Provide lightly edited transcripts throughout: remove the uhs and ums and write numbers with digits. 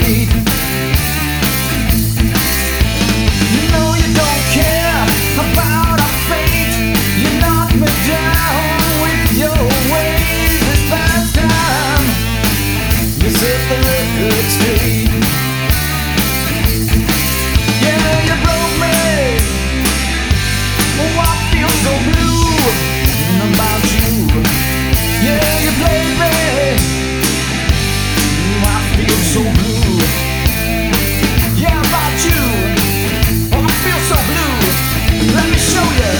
straight. You know you don't care about our fate. You knock me down with your ways. This past time you set the record straight. Yeah, you broke me. Oh, I feel so blue about you. Yeah, you played me. I feel so blue. Yeah, about you. Oh, I feel so blue. Let me show you.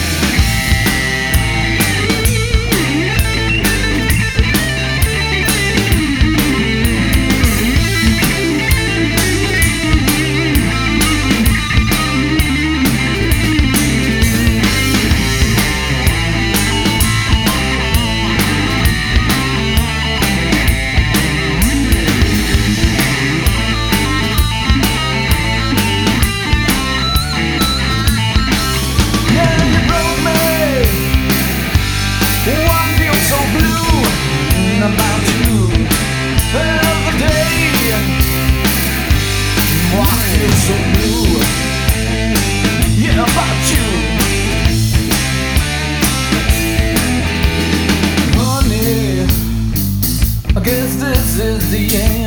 About you every day. Oh, I feel so blue. Yeah, about you. Honey, I guess this is the end.